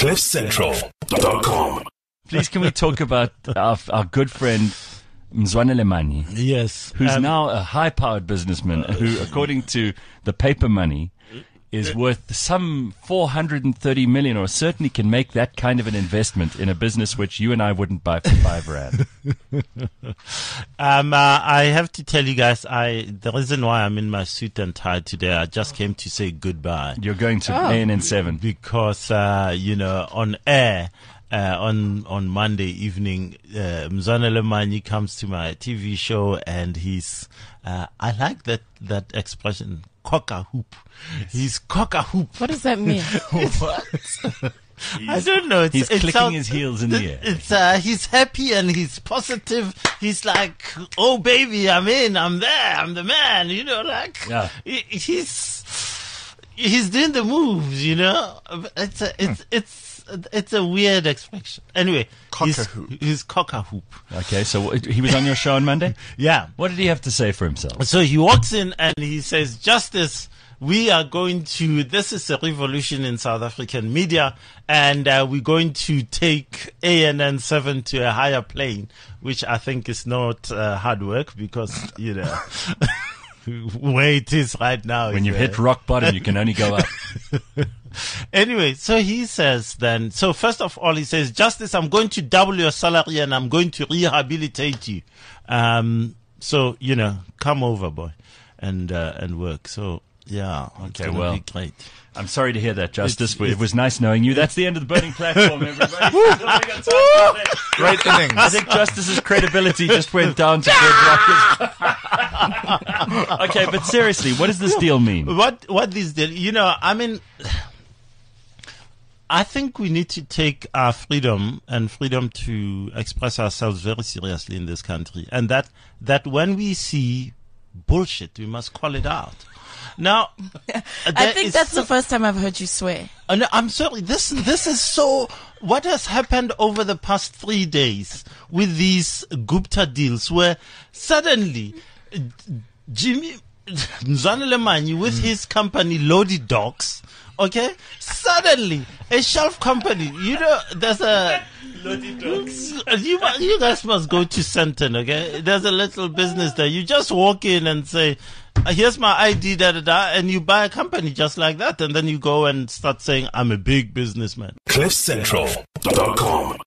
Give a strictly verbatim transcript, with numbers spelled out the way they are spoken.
cliff central dot com. Please, can we talk about our, our good friend Mzwanele Manyi? Yes. Who's um, now a high-powered businessman who, according to the paper money, is worth some four hundred thirty million, or certainly can make that kind of an investment in a business which you and I wouldn't buy for five rand. um, uh, I have to tell you guys, I the reason why I'm in my suit and tie today, I just came to say goodbye. You're going to Oh. A N N seven. Because, uh, you know, on air, uh, on, on Monday evening, uh, Mzwanele Manyi comes to my T V show and he's, uh, I like that, that expression, cock a hoop. He's cock a hoop. What does that mean? What? I don't know. It's, He's it clicking sounds- his heels in the air. It's, uh, he's happy and he's positive. He's like, oh baby, I'm in, I'm there, I'm the man, you know, like, Yeah. he, he's, he's doing the moves, you know. It's a, it's, Hmm. it's, it's a weird expression. Anyway, he's, Cock-a-hoop. he's cock-a-hoop. Okay, so what- he was on your show on Monday? Yeah. What did he have to say for himself? So he walks in and he says, Justice, we are going to, this is a revolution in South African media, and uh, we're going to take A N N seven to a higher plane, which I think is not uh, hard work because, you know, where it is right now. When is, you've uh, hit rock bottom, you can only go up. Anyway, so he says then, so first of all, he says, Justice, I'm going to double your salary and I'm going to rehabilitate you. Um, so, you know, come over, boy, and, uh, and work. So, yeah. It's Okay, gonna well. be great. I'm sorry to hear that, Justice. It's- it was nice knowing you. That's the end of the Burning Platform, everybody. Still we got time for that. Great innings. I think Justice's credibility just went down to bedrock. Okay, but seriously, what does this deal mean? What, what this deal, you know, I mean, I think we need to take our freedom and freedom to express ourselves very seriously in this country. And that, that when we see bullshit, we must call it out. Now, I there think is that's so- the first time I've heard you swear. Uh, no, I'm sorry. This this is so. What has happened over the past three days with these Gupta deals, where suddenly uh, Jimmy Mzwanele Manyi with his company Lodi Docs, okay, suddenly a shelf company. You know, there's a. Lodi Docs. You mu- you guys must go to Centon, okay? There's a little business there. You just walk in and say, here's my I D, da da da, and you buy a company just like that, and then you go and start saying, I'm a big businessman. cliff central dot com.